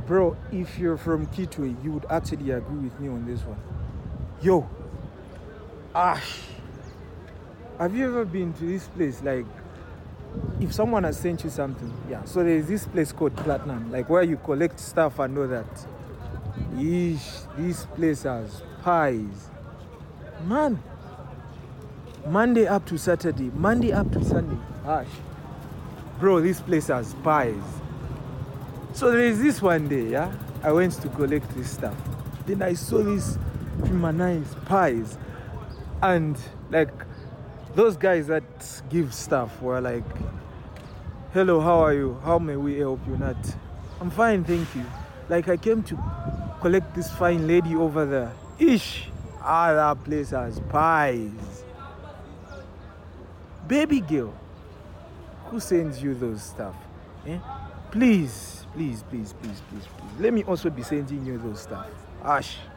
Bro, if you're from Kitwe, you would actually agree with me on this one. Yo, Ash, have you ever been to this place? Like, if someone has sent you something, yeah. So there's this place called Platinum, like where you collect stuff and all that. Yeesh, this place has pies. Man, Monday up to Saturday, Monday up to Sunday. Ash, bro, this place has pies. So there's this one day, yeah, I went to collect this stuff. Then I saw these nice pies. And like those guys that give stuff were like, hello, how are you? How may we help you? Not, I'm fine, thank you. Like I came to collect this fine lady over there. Ish, that place has pies. Baby girl, who sends you those stuff? Eh? Please, please, please, please, please, please. Let me also be sending you those stuff. Ash.